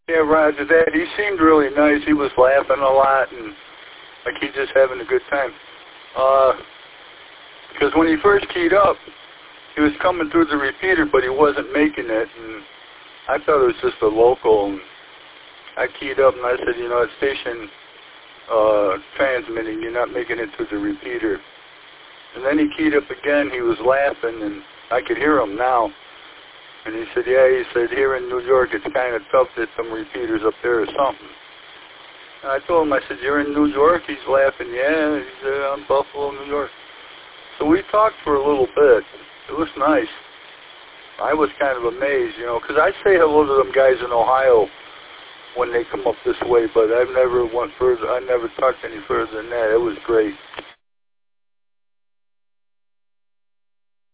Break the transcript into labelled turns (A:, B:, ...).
A: Yeah, Roger that. He seemed really nice. He was laughing a lot and like he's just having a good time. Because when he first keyed up, he was coming through the repeater, but he wasn't making it. And I thought it was just a local. And I keyed up and I said, you know, it's station transmitting. You're not making it through the repeater. And then he keyed up again. He was laughing, and I could hear him now. And he said, yeah, he said, here in New York, it's kind of tough. There's some repeaters up there or something. And I told him, I said, you're in New York? He's laughing, yeah, he's on Buffalo, New York. So we talked for a little bit. It was nice. I was kind of amazed, you know, because I say hello to them guys in Ohio when they come up this way, but I've never went further. I never talked any further than that. It was great.